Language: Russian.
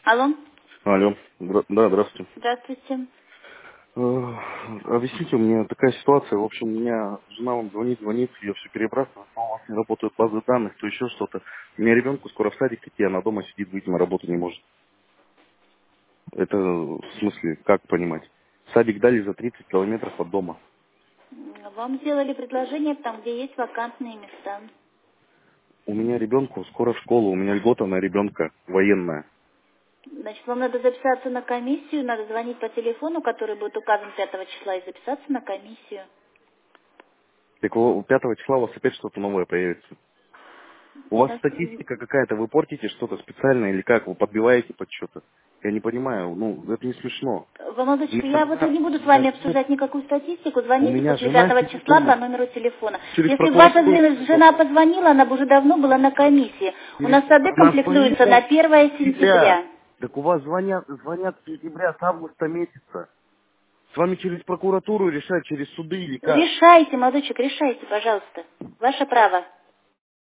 Алло. Алло. Да, здравствуйте. Здравствуйте. Объясните, у меня такая ситуация. В общем, у меня жена вам звонит, ее все перебрасывает, но у вас не работают базы данных, то еще что-то. У меня ребенку скоро в садик идти, она дома сидит, выйти на работу не может. Это в смысле, как понимать? Садик дали за 30 километров от дома. Вам сделали предложение там, где есть вакантные места. У меня ребенку скоро в школу, у меня льгота на ребенка военная. Значит, вам надо записаться на комиссию, надо звонить по телефону, который будет указан 5 числа, и записаться на комиссию. Так у 5 числа у вас опять что-то новое появится. У У вас нас, статистика какая-то, вы портите что-то специально или как? Вы подбиваете под что-то? Я не понимаю, это не смешно. Вам, У молодочек, меня я вот жена, не буду с у меня вами жена, обсуждать никакую статистику, у звоните меня после жена 5 сидит числа по дома. номеру телефона. Через Если бы ваша прокуратуру жена позвонила, она бы уже давно была на комиссии. У нас сады она звонит комплектуются на вам 1 с сентября. сентября. Так у вас звонят с сентября, с августа месяца. С вами через прокуратуру решать, через суды или как? Решайте, молодочек, решайте, пожалуйста. Ваше право.